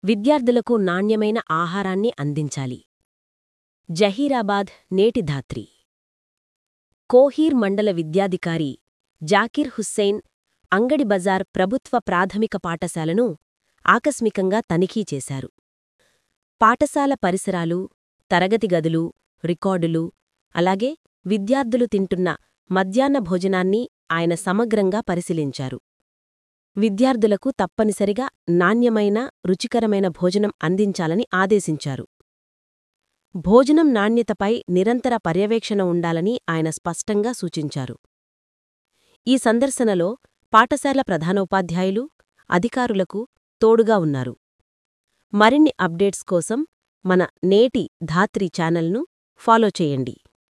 విద్యార్థులకు నాణ్యమైన ఆహారాన్ని అందించాలి. జహీరాబాద్ నేటి ధాత్రి. కోహీర్ మండల విద్యాధికారి జాకిర్ హుస్సేన్ అంగడి బజార్ ప్రభుత్వ ప్రాథమిక పాఠశాలను ఆకస్మికంగా తనిఖీ చేశారు. పాఠశాల పరిసరాలు, తరగతి గదులు, రికార్డులు, అలాగే విద్యార్థులు తింటున్న మధ్యాహ్న భోజనాన్ని ఆయన సమగ్రంగా పరిశీలించారు. విద్యార్థులకు తప్పనిసరిగా నాణ్యమైన, రుచికరమైన భోజనం అందించాలని ఆదేశించారు. భోజనం నాణ్యతపై నిరంతర పర్యవేక్షణ ఉండాలని ఆయన స్పష్టంగా సూచించారు. ఈ సందర్శనలో పాఠశాల ప్రధానోపాధ్యాయులు, అధికారులకు తోడుగా ఉన్నారు. మరిన్ని అప్డేట్స్ కోసం మన నేటి ధాత్రి ఛానల్ను ఫాలో చేయండి.